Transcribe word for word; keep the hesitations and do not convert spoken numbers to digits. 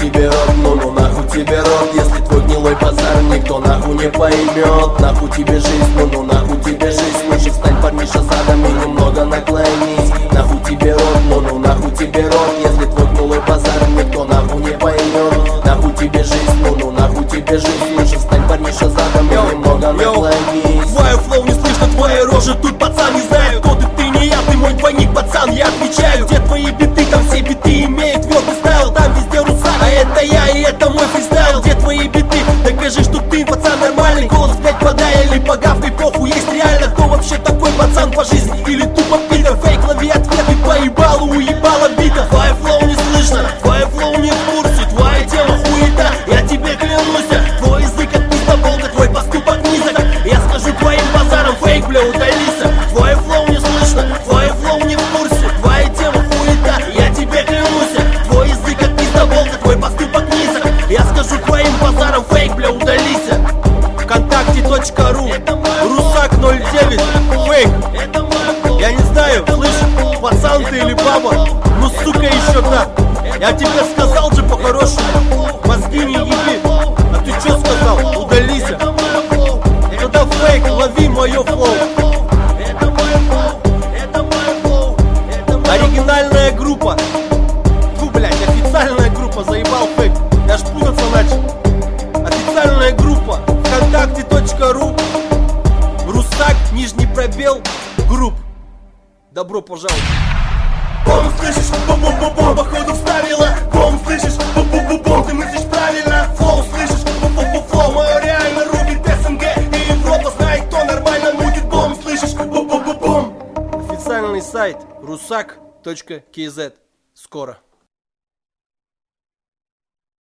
тебе рот, ну ну нахуй тебе рот. Если твой гнилой базар никто нахуй не поймет. Нахуй тебе жизнь, ну ну нахуй тебе жизнь. Лучше встань, парниша, задом и немного наклонись. Нахуй тебе рот, ну ну нахуй тебе рот. Если твой гнилой базар никто нахуй не поймет. Нахуй тебе жизнь, ну ну нахуй тебе жизнь. Лучше встань, парниша, задом и немного наклонись. Твое флоу не слышно, твои рожи, тут пацан не знаю, кто ты, ты не я, ты мой двойник, пацан, я отвечаю. Где твои биты, там все биты имеют твердый стайл, там везде русак, а это я и это мой фристайл. Где твои биты, докажи, что ты пацан нормальный. Голос блять подай или погавкой, похуй, есть реально. Кто вообще такой пацан по жизни, или тупо пидор? Фейк, лови ответы, по ебалу, уебала бита. Твое флоу не слышно, твое флоу не в курсе, твоя тема хуета, я тебе клянусь. Твой язык от пиздоболка, твой поступок низок. Я скажу твоим базаром, фейк, бля, удалися. Твое флоу не слышно, твое флоу не в курсе, твоя тема хуета, я тебе клянусь. Твой язык от пиздоболка, твой поступок низок. Я скажу твоим базаром, фейк, бля, удалися. Вконтакте точка ру, Русак ноль девять, фейк. Я не знаю, слышь, пацан ты или баба, ну сука еще так. Я тебе сказал же по-хорошему, мозги не еби. А ты чё сказал? Удалися. Тогда фейк, лови мое флоу. Оригинальная группа. Фу, блядь, официальная группа, заебал фейк. Я ж путаться начал. Официальная группа, вконтакте точка ру, Русак, нижний пробел, групп. Добро пожаловать. Бом, слышишь, бум-бум-бум-бум, походу вставила. Бом, слышишь, бум-бум-бум-бум, ты мыслишь правильно. Флоу, слышишь, бум-бум-бум-флоу, мое реально рубит СНГ и Европа знает, кто нормально мутит. Бом, слышишь, бум-бум-бум-бум. Официальный сайт русак точка кз. Скоро.